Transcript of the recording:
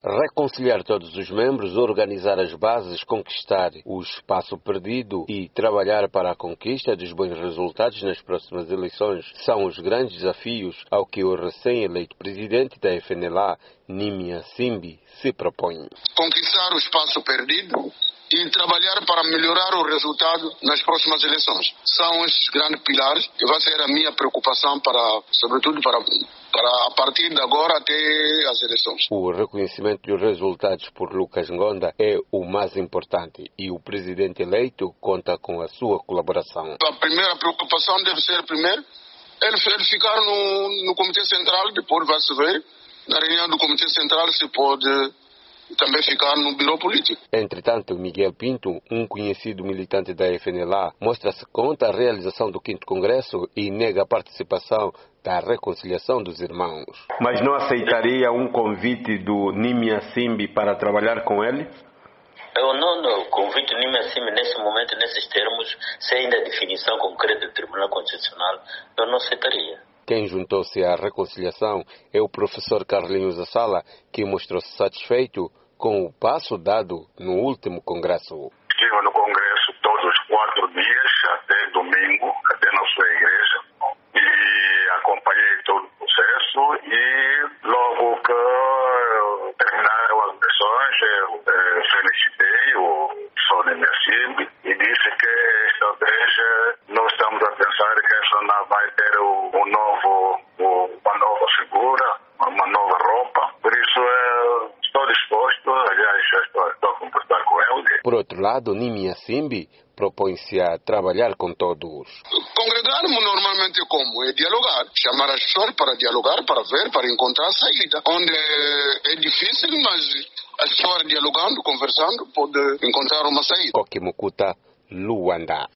Reconciliar todos os membros, organizar as bases, conquistar o espaço perdido e trabalhar para a conquista dos bons resultados nas próximas eleições são os grandes desafios ao que o recém-eleito presidente da FNLA, Nimia Simbi, se propõe. Conquistar o espaço perdido e trabalhar para melhorar o resultado nas próximas eleições. São esses grandes pilares que vai ser a minha preocupação sobretudo para a partir de agora até as eleições. O reconhecimento dos resultados por Lucas Ngonda é o mais importante e o presidente eleito conta com a sua colaboração. A primeira preocupação deve ser, primeiro, ele ficar no Comitê Central, depois vai se ver, na reunião do Comitê Central se pode também ficar no Biro Político. Entretanto, Miguel Pinto, um conhecido militante da FNLA, mostra-se contra a realização do 5º Congresso e nega a participação da reconciliação dos irmãos. Mas não aceitaria um convite do Nimia Simbi para trabalhar com ele? Eu não convite Nimia Simbi nesse momento, nesses termos, sem ainda a definição concreta do Tribunal Constitucional, eu não aceitaria. Quem juntou-se à reconciliação é o professor Carlinhos Assala, que mostrou-se satisfeito com o passo dado no último Congresso. Estive no Congresso todos os 4 dias, até domingo, até na sua igreja, e acompanhei todo o processo e logo que terminaram as eleições, eu felicitei o professor Nimia Simbi e disse que esta vez nós estamos a pensar que essa não vai ter uma nova figura, uma nova roupa. Por isso estou disposto, aliás, já estou a conversar com ele. Por outro lado, Nimia Simbi propõe-se a trabalhar com todos. Congregarmos normalmente como? É dialogar. Chamar as pessoas para dialogar, para ver, para encontrar a saída. Onde é difícil, mas as pessoas dialogando, conversando, podem encontrar uma saída. Koki Mukuta, Luanda.